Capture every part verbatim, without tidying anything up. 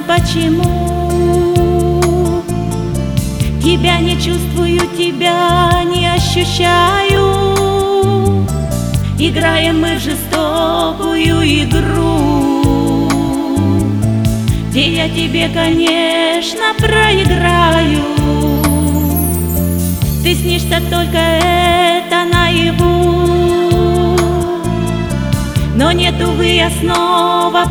непонятно почему. Тебя не чувствую, тебя не ощущаю. Играем мы в жестокую игру, где я тебе, конечно, проиграю. Ты снишься только это наяву, но нет, увы, я снова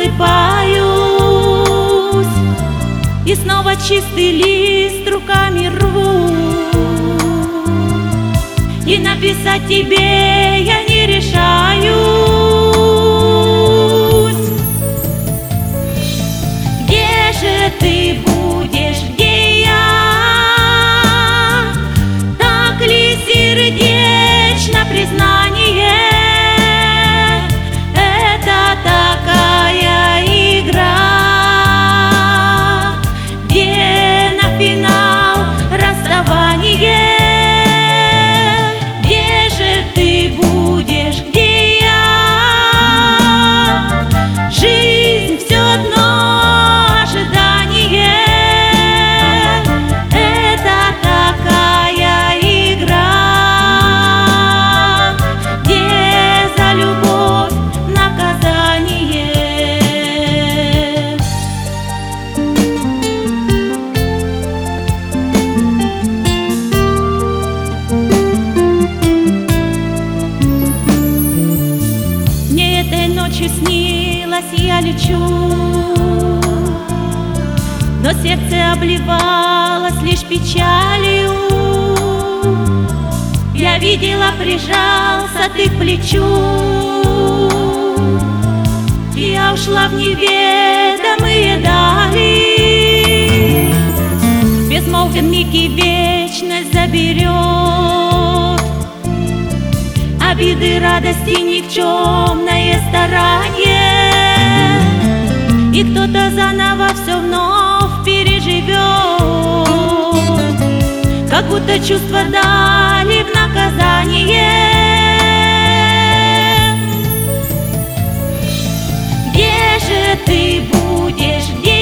просыпаюсь и снова чистый лист руками рву. И написать тебе я не решаюсь. Где же ты будешь, где я? Так ли сердечно признание? Это такая игра, где на финал расставание. Ночью снилось, я лечу, но сердце обливалось лишь печалью. Я видела, прижался ты к плечу, я ушла в неведомые дали. Безмолвен миг и вечность заберет обиды, радости, никчемное старание. И кто-то заново все вновь переживет, как будто чувства дали в наказание. Где же ты будешь, где